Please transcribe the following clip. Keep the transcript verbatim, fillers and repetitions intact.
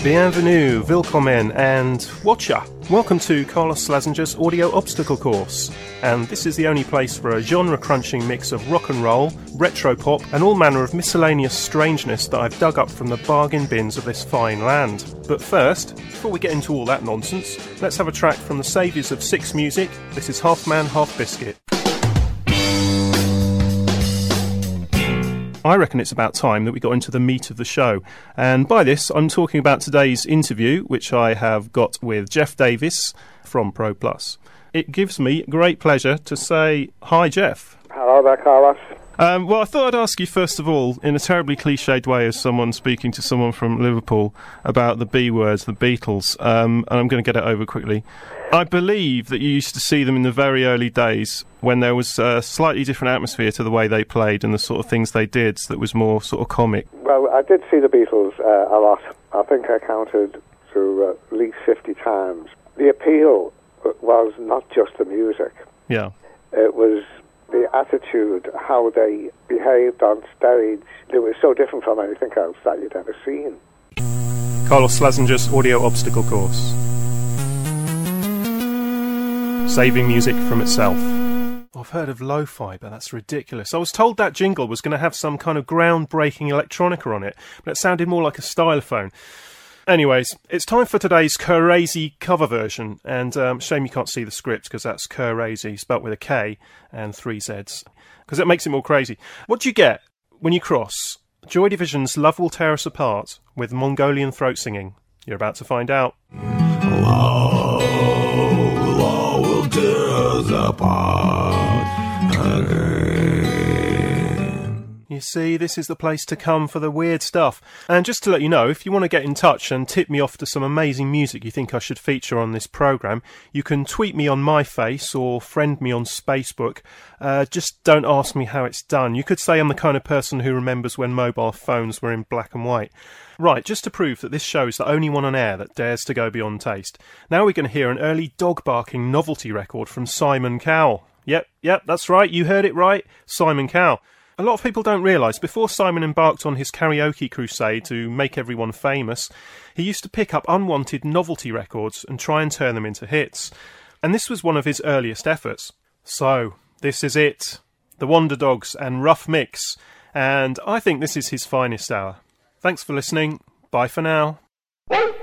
Bienvenue, willkommen, and watcha. Welcome to Carlos Slazenger's audio obstacle course. And this is the only place for a genre-crunching mix of rock and roll, retro pop, and all manner of miscellaneous strangeness that I've dug up from the bargain bins of this fine land. But first, before we get into all that nonsense, let's have a track from the saviours of Six Music. This is Half Man, Half Biscuit. I reckon it's about time that we got into the meat of the show. And by this, I'm talking about today's interview, which I have got with Jeff Davis from Pro Plus. It gives me great pleasure to say hi, Jeff. Hello there, Carlos. Um, well, I thought I'd ask you first of all, in a terribly cliched way, as someone speaking to someone from Liverpool, about the B words, the Beatles, um, and I'm going to get it over quickly. I believe that you used to see them in the very early days when there was a slightly different atmosphere to the way they played and the sort of things they did that was more sort of comic. Well, I did see the Beatles uh, a lot. I think I counted to uh, at least fifty times. The appeal was not just the music. Yeah. It was the attitude, how they behaved on stage. It was so different from anything else that you'd ever seen. Carlos Slazenger's audio obstacle course. Saving music from itself. I've heard of lo-fi, but that's ridiculous. I was told that jingle was going to have some kind of groundbreaking electronica on it, but it sounded more like a stylophone. Anyways, it's time for today's Crazy cover version, and um, shame you can't see the script, because that's Crazy, spelt with a K and three Zs, because it makes it more crazy. What do you get when you cross Joy Division's Love Will Tear Us Apart with Mongolian throat singing? You're about to find out. Love, love will tear us apart again. You see, this is the place to come for the weird stuff. And just to let you know, if you want to get in touch and tip me off to some amazing music you think I should feature on this programme, you can tweet me on MyFace or friend me on Spacebook. Uh, just don't ask me how it's done. You could say I'm the kind of person who remembers when mobile phones were in black and white. Right, just to prove that this show is the only one on air that dares to go beyond taste. Now we're going to hear an early dog-barking novelty record from Simon Cowell. Yep, yep, that's right, you heard it right, Simon Cowell. A lot of people don't realise, before Simon embarked on his karaoke crusade to make everyone famous, he used to pick up unwanted novelty records and try and turn them into hits. And this was one of his earliest efforts. So, this is it. The Wonder Dogs and Rough Mix. And I think this is his finest hour. Thanks for listening. Bye for now.